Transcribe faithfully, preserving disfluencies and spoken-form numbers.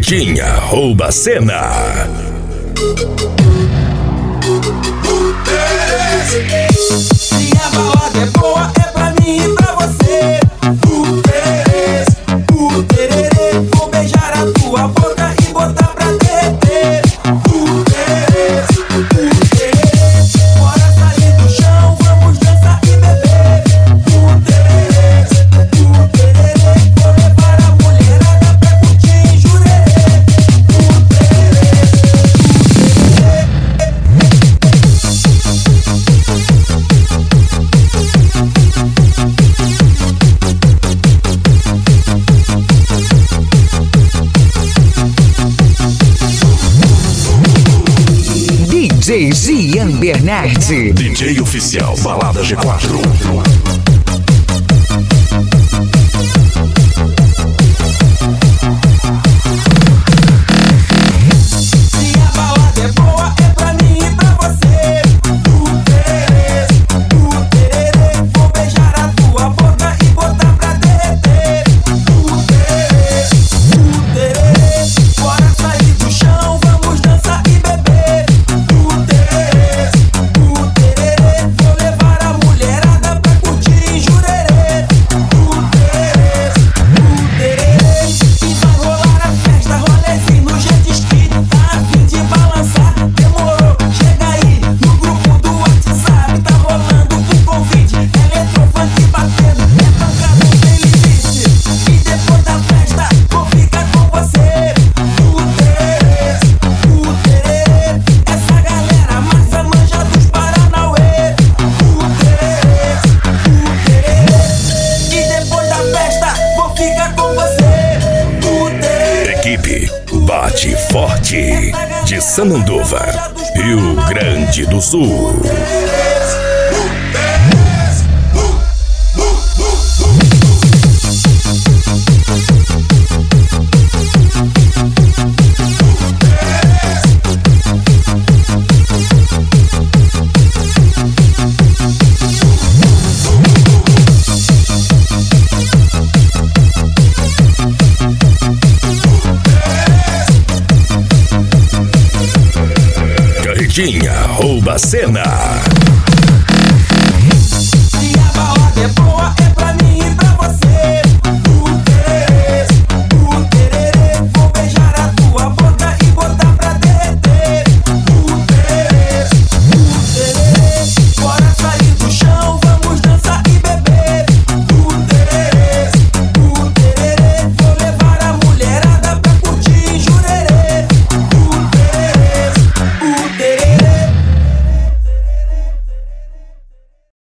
Carretinha rouba a cena. Se a balada é boa, é pra mim e pra você. O tererê, o tererê, vou beijar a tua boca e botar pra derreter. O tererê, o tererê, bora sair do chão, vamos dançar e beber. O tererê, o tererê, vou levar a mulherada pra curtir em Jurerê. O tererê, D J Gian Bernardi. D J oficial Balada G quatro. se a balada é boa, é pra mim e pra você. O tererê, o tererê, vou beijar a tua boca e botar pra derreter. O tererê, o tererê, bora sair do chão, vamos dançar e beber. O tererê, o tererê, vou levar a mulherada pra curtir em Jurerê. O tererê, o tererê, e vai rolar a festa, rolezinho no jet ski. Tá a fim de balançar, demorou, chega aí no grupo do WhatsApp. Tá rolando um convite, eletrofunk batendo, é pancada sem limite. E depois da festa, vou ficar com você. O tererê, o tererê, essa galera massa manja dos Paranauê. O tererê, o tererê, e depois da festa, vou ficar com você. O tererê. Equipe Bate Forte de Sananduva, Rio Grande do Sul. Carretinha rouba a cena.